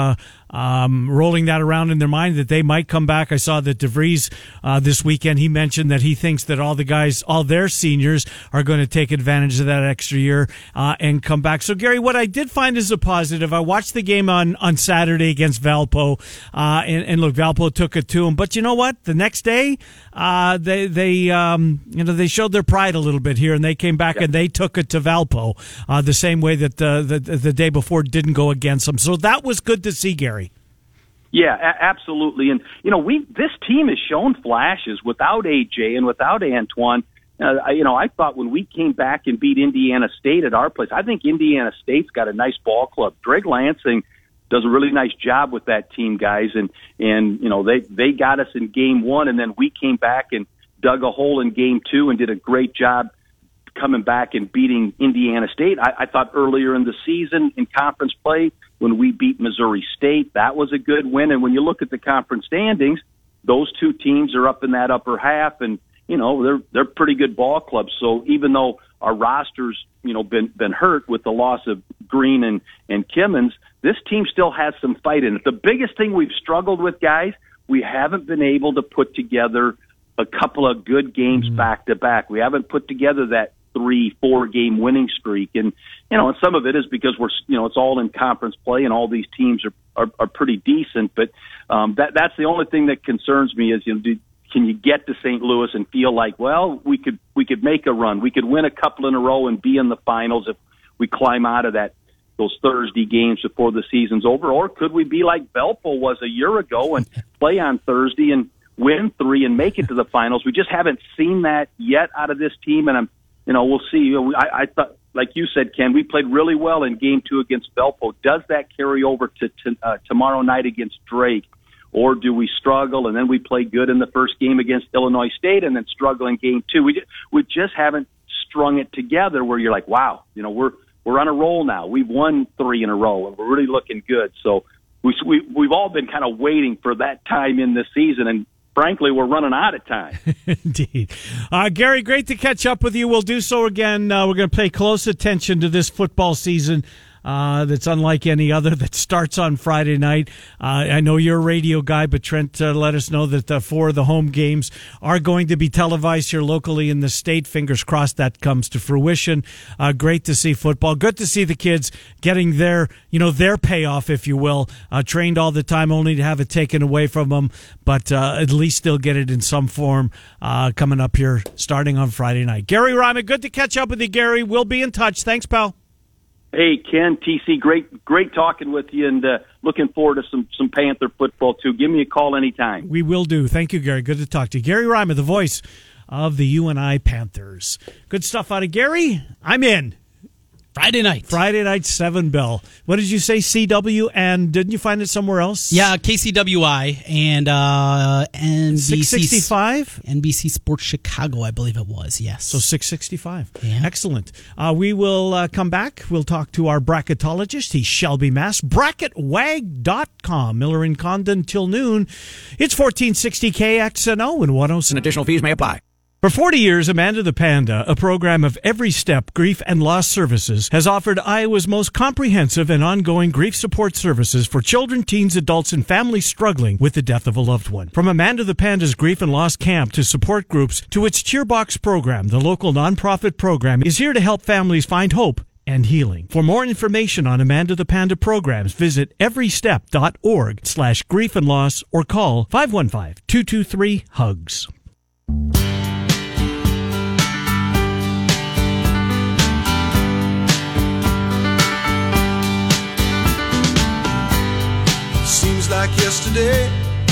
um, rolling that around in their mind that they might come back. I saw that DeVries uh, this weekend, he mentioned that he thinks that all the guys, all their seniors are going to take advantage of that extra year uh, and come back. So, Gary, what I did find is a positive. I watched the game on, on Saturday against Valpo, uh, and, and look, Valpo took it to them. But you know what? The next day, uh, they they um, you know they showed their pride a little bit here, and they came back yeah. and they took it to Valpo uh, the same way that uh, the the day before didn't go against them. So that was good to see, Gary. Yeah, a- absolutely. And you know, we this team has shown flashes without A J and without Antoine. Uh, I, you know, I thought when we came back and beat Indiana State at our place, I think Indiana State's got a nice ball club. Greg Lansing does a really nice job with that team, guys. And, and you know, they, they got us in game one, and then we came back and dug a hole in game two and did a great job coming back and beating Indiana State. I, I thought earlier in the season in conference play when we beat Missouri State, that was a good win. And when you look at the conference standings, those two teams are up in that upper half, and you know, they're they're pretty good ball clubs. So even though our roster's, you know, been been hurt with the loss of Green and, and Kimmons, this team still has some fight in it. The biggest thing we've struggled with, guys, we haven't been able to put together a couple of good games mm-hmm. back to back. We haven't put together that three, four game winning streak. And, you know, and some of it is because we're, you know, it's all in conference play and all these teams are, are, are pretty decent. But um, that that's the only thing that concerns me is, you know, do, can you get to Saint Louis and feel like, well, we could we could make a run, we could win a couple in a row and be in the finals if we climb out of that those Thursday games before the season's over, or could we be like Valpo was a year ago and play on Thursday and win three and make it to the finals? We just haven't seen that yet out of this team, and I'm, you know, we'll see. I, I thought, like you said, Ken, we played really well in game two against Valpo. Does that carry over to, to uh, tomorrow night against Drake? Or do we struggle and then we play good in the first game against Illinois State and then struggle in game two? We just, we just haven't strung it together where you're like, wow, you know, we're we're on a roll now. We've won three in a row and we're really looking good. So we, we we've all been kind of waiting for that time in this season, and frankly, we're running out of time. Indeed. Uh, Gary, great to catch up with you. We'll do so again. Uh, we're going to pay close attention to this football season. Uh, that's unlike any other that starts on Friday night. Uh, I know you're a radio guy, but Trent uh, let us know that uh, four of the home games are going to be televised here locally in the state. Fingers crossed that comes to fruition. Uh, great to see football. Good to see the kids getting their, you know, their payoff, if you will. Uh, trained all the time, only to have it taken away from them, but uh, at least still get it in some form uh, coming up here starting on Friday night. Gary Ryman, good to catch up with you, Gary. We'll be in touch. Thanks, pal. Hey, Ken, T C, great great talking with you, and uh, looking forward to some, some Panther football, too. Give me a call anytime. We will do. Thank you, Gary. Good to talk to you. Gary Ryman, the voice of the U N I Panthers. Good stuff out of Gary. I'm in. Friday night. Friday night, seven bell. What did you say, C W? And didn't you find it somewhere else? Yeah, K C W I and uh, N B C. six sixty-five? N B C Sports Chicago, I believe it was, yes. So six sixty-five. Yeah. Excellent. Uh, we will uh, come back. We'll talk to our bracketologist. He's Shelby Mass. bracket wag dot com. Miller and Condon till noon. It's fourteen sixty K X N O and one oh seven. And additional fees may apply. For forty years, Amanda the Panda, a program of every step grief and loss services, has offered Iowa's most comprehensive and ongoing grief support services for children, teens, adults, and families struggling with the death of a loved one. From Amanda the Panda's Grief and Loss Camp to support groups to its Cheerbox program, the local nonprofit program is here to help families find hope and healing. For more information on Amanda the Panda programs, visit everystep.org slash grief and loss or call five one five, two two three, HUGS. Seems like yesterday.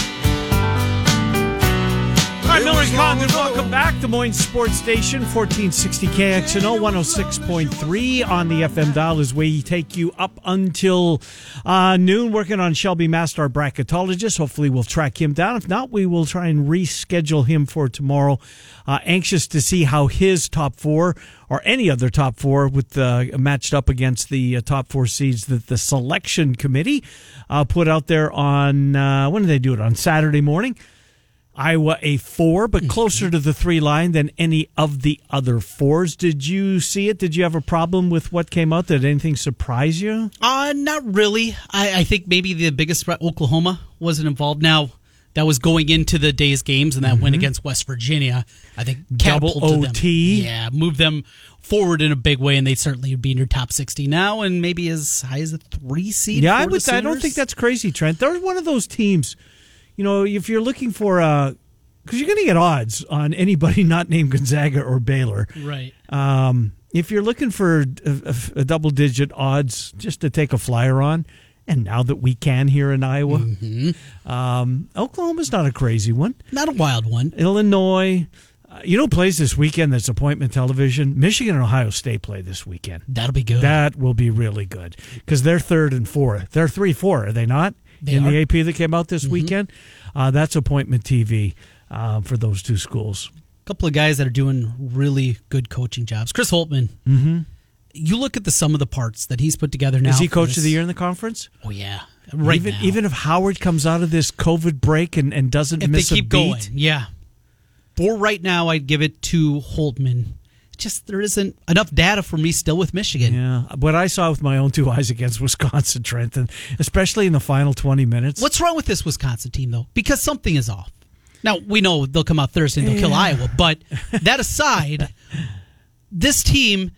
All right, Miller and Condon, welcome back. Des Moines Sports Station, fourteen sixty K X N O, one oh six point three on the F M dial as we take you up until uh, noon, working on Shelby Master, our bracketologist. Hopefully we'll track him down. If not, we will try and reschedule him for tomorrow. Uh, anxious to see how his top four or any other top four with uh, matched up against the uh, top four seeds that the selection committee uh, put out there on, uh, when did they do it? On Saturday morning. Iowa a four, but closer to the three line than any of the other fours. Did you see it? Did you have a problem with what came out? Did anything surprise you? Uh, not really. I, I think maybe the biggest threat, Oklahoma, wasn't involved. Now, that was going into the day's games, and that mm-hmm. win against West Virginia, I think, double O T. Them. Yeah, moved them forward in a big way, and they certainly would be in your top sixty now, and maybe as high as a three seed. Yeah, I would. I don't think that's crazy, Trent. They're one of those teams. You know, if you're looking for uh because you're going to get odds on anybody not named Gonzaga or Baylor, right? Um, if you're looking for a, a, a double-digit odds just to take a flyer on, and now that we can here in Iowa, mm-hmm. um, Oklahoma's not a crazy one, not a wild one. Illinois. Uh, you know, plays this weekend that's appointment television. Michigan and Ohio State play this weekend. That'll be good. That will be really good because they're third and fourth. They're three, four, are they not? They in are. The A P that came out this mm-hmm. weekend. Uh, that's appointment T V uh, for those two schools. A couple of guys that are doing really good coaching jobs. Chris Holtmann. Mm-hmm. You look at the sum of the parts that he's put together now. Is he coach this. of the year in the conference? Oh, yeah. Right even, now. Even if Howard comes out of this COVID break and, and doesn't if miss they keep a beat? going, yeah. For right now, I'd give it to Holtmann. Just there isn't enough data for me still with Michigan. Yeah, what I saw with my own two eyes against Wisconsin, Trenton, especially in the final twenty minutes. What's wrong with this Wisconsin team, though? Because something is off. Now, we know they'll come out Thursday and they'll yeah. kill Iowa, but that aside, this team,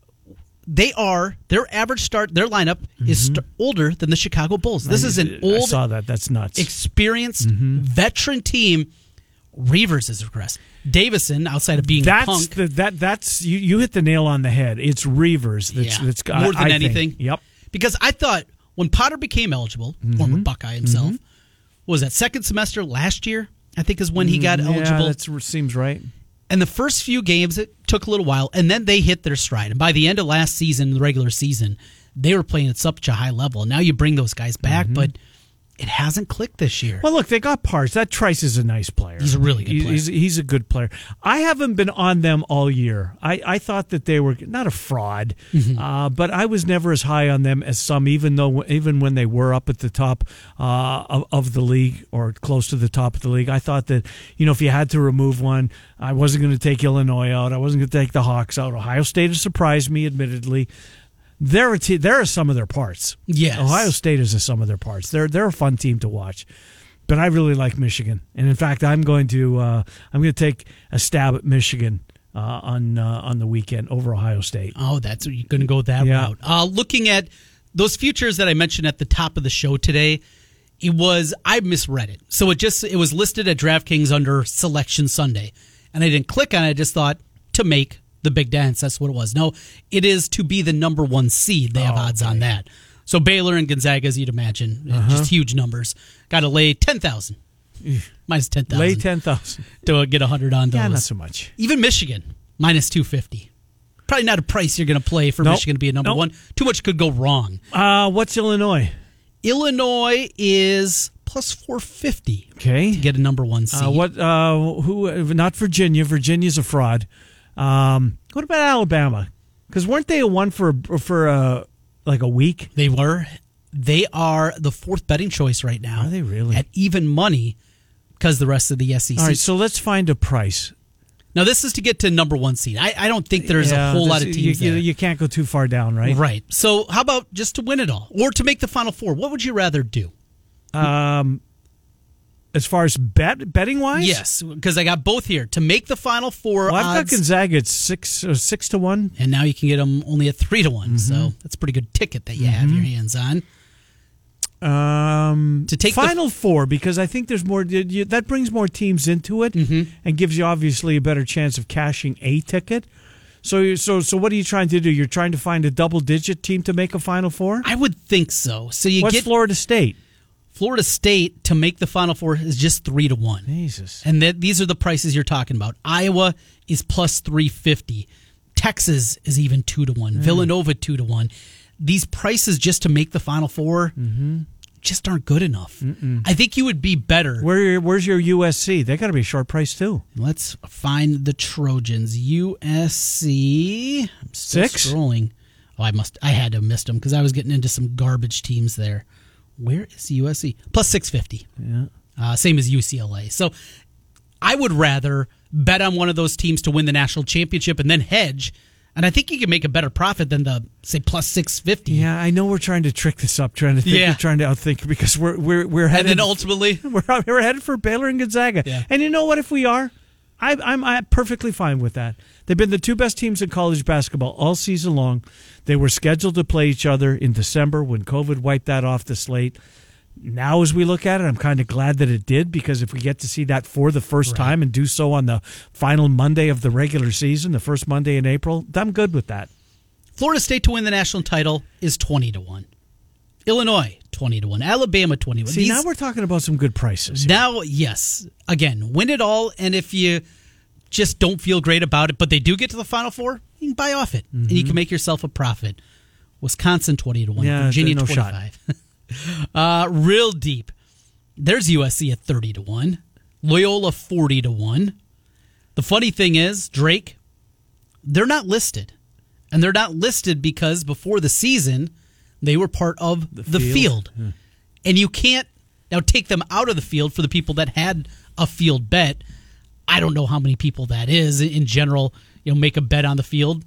they are, their average start, their lineup mm-hmm. is st- older than the Chicago Bulls. This I, is an old, I saw that. That's nuts. Experienced, mm-hmm. veteran team. Reavers has regressed. Davison, outside of being that's a punk. The, that, that's, you, you hit the nail on the head. It's Reavers that's, yeah. that's more I, than I anything. Think. Yep. Because I thought when Potter became eligible, mm-hmm. former Buckeye himself, mm-hmm. was that second semester last year, I think is when he got yeah, eligible. That seems right. And the first few games, it took a little while, and then they hit their stride. And by the end of last season, the regular season, they were playing at such a high level. Now you bring those guys back, mm-hmm. but it hasn't clicked this year. Well, look, they got parts. That Trice is a nice player. He's a really good player. He's, he's a good player. I haven't been on them all year. I, I thought that they were not a fraud, mm-hmm. uh, but I was never as high on them as some, even though even when they were up at the top uh, of, of the league or close to the top of the league. I thought that, you know, if you had to remove one, I wasn't going to take Illinois out. I wasn't going to take the Hawks out. Ohio State has surprised me, admittedly. They're a te- there are some of their parts. Yes. Ohio State is a some of their parts. They're they're a fun team to watch. But I really like Michigan, and in fact, I'm going to uh, I'm going to take a stab at Michigan uh, on uh, on the weekend over Ohio State. Oh, that's you're going to go that yeah. route. Uh, looking at those futures that I mentioned at the top of the show today, it was I misread it. So it just it was listed at DraftKings under Selection Sunday, and I didn't click on it. I just thought to make the big dance. That's what it was. No, it is to be the number one seed. They have oh, odds okay. on that. So Baylor and Gonzaga, as you'd imagine, uh-huh. just huge numbers. Got to lay ten thousand, minus ten thousand. Lay ten thousand to get a hundred on those. Yeah, not so much. Even Michigan minus two fifty. Probably not a price you're going to play for nope. Michigan to be a number nope. one. Too much could go wrong. Uh, what's Illinois? Illinois is plus four fifty. Okay, to get a number one seed. Uh, what? Uh, who? Not Virginia. Virginia's a fraud. Um, what about Alabama? Because weren't they a one for for uh, like a week? They were. They are the fourth betting choice right now. Are they really? At even money because the rest of the S E C. All right, so let's find a price. Now, this is to get to number one seed. I, I don't think there's yeah, a whole lot of teams you, there. You can't go too far down, right? Right. So how about just to win it all? Or to make the Final Four? What would you rather do? Um... As far as bet betting wise, yes, because I got both here to make the Final Four. Well, I've odds, got Gonzaga at six, uh, six to one, and now you can get them only at three to one. Mm-hmm. So that's a pretty good ticket that you mm-hmm. have your hands on. Um, to take Final the, Four because I think there's more. You, that brings more teams into it mm-hmm. and gives you obviously a better chance of cashing a ticket. So, so, so, what are you trying to do? You're trying to find a double-digit team to make a Final Four. I would think so. So you What's get Florida State. Florida State to make the Final Four is just three to one. Jesus, and th- these are the prices you're talking about. Iowa is plus three fifty. Texas is even two to one. Mm. Villanova two to one. These prices just to make the Final Four mm-hmm. just aren't good enough. Mm-mm. I think you would be better. Where, where's your U S C? They got to be a short price too. Let's find the Trojans. U S C. I'm still Six? scrolling. Oh, I must. I had to have missed them because I was getting into some garbage teams there. Where is U S C? Plus six fifty. Yeah. Uh, same as U C L A. So I would rather bet on one of those teams to win the national championship and then hedge. And I think you can make a better profit than the, say, plus six fifty. Yeah, I know we're trying to trick this up, trying to think, Yeah. we're trying to outthink because we're we're we're headed. And then ultimately, we're we're headed for Baylor and Gonzaga. Yeah. And you know what? If we are, I, I'm I'm perfectly fine with that. They've been the two best teams in college basketball all season long. They were scheduled to play each other in December when COVID wiped that off the slate. Now, as we look at it, I'm kind of glad that it did, because if we get to see that for the first Right. time and do so on the final Monday of the regular season, the first Monday in April, I'm good with that. Florida State to win the national title is twenty to one. Illinois, twenty to one. Alabama, twenty to one. See, These- now we're talking about some good prices here. Now, yes. Again, win it all, and if you just don't feel great about it, but they do get to the Final Four, you can buy off it, and you can make yourself a profit. Wisconsin, twenty to one. Yeah, Virginia, no shot. twenty-five. uh, real deep. There's U S C at thirty to one. Loyola, forty to one. The funny thing is, Drake, they're not listed. And they're not listed because before the season, they were part of the, The field. field. Yeah. And you can't now take them out of the field for the people that had a field bet. I don't know how many people that is in general, you know, make a bet on the field.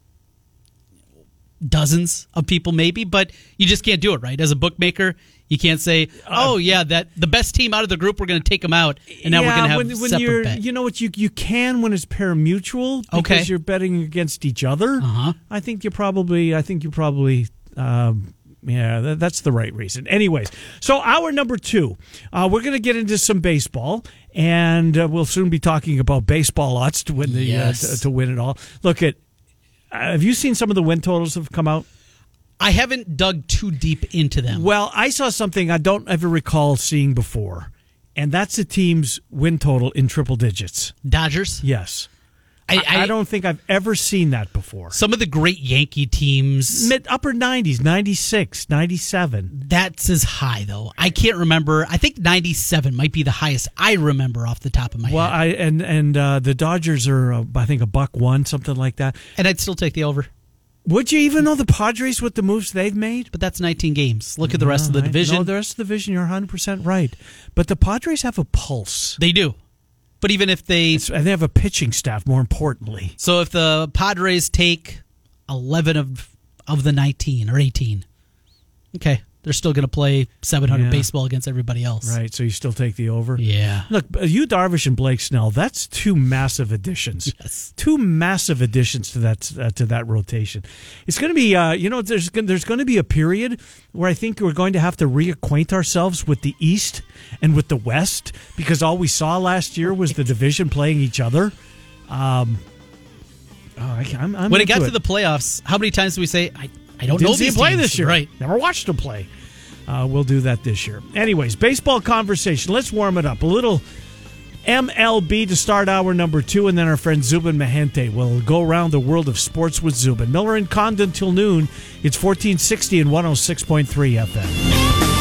Dozens of people maybe, but you just can't do it, right? As a bookmaker, you can't say, oh, yeah, that the best team out of the group, we're going to take them out, and now yeah, we're going to have when, a when separate you're, bet. You know what? You you can when it's pari-mutuel because Okay. you're betting against each other. Uh-huh. I think you probably. I think you probably. Um, yeah, that, that's the right reason. Anyways, so hour number two, uh, we're going to get into some baseball, and uh, we'll soon be talking about baseball odds to win the Yes. uh, to, to win it all. Look at. Uh, have you seen some of the win totals that have come out? I haven't dug too deep into them. Well, I saw something I don't ever recall seeing before, and that's the team's win total in triple digits. Dodgers? Yes. I, I, I don't think I've ever seen that before. Some of the great Yankee teams, Mid upper nineties, ninety-six, ninety-seven. that's as high, though. I can't remember. I think ninety-seven might be the highest I remember off the top of my Well, head. I and and uh, the Dodgers are, uh, I think, a buck one, something like that. And I'd still take the over. Would you even know the Padres with the moves they've made? But that's nineteen games. Look at the rest of the I- division. No, the rest of the division, you're one hundred percent right. But the Padres have a pulse. They do. But even if they... It's- and they have a pitching staff, more importantly. So if the Padres take eleven of of the nineteen or eighteen, okay, they're still going to play seven hundred Yeah. baseball against everybody else. Right, so you still take the over? Yeah. Look, Yu Darvish and Blake Snell, that's two massive additions. Yes. Two massive additions to that uh, to that rotation. It's going to be, uh, you know, there's gonna, there's going to be a period where I think we're going to have to reacquaint ourselves with the East and with the West, because all we saw last year was the division playing each other. Um, oh, I, I'm, I'm When it got into to the playoffs, how many times did we say, I, I don't Didn't know see these him play teams. this year. Right. Never watched him play. Uh, we'll do that this year. Anyways, baseball conversation. Let's warm it up. A little M L B to start hour number two, and then our friend Zubin Mehente will go around the world of sports with Zubin. Miller and Condon till noon. It's fourteen sixty and one oh six point three F M.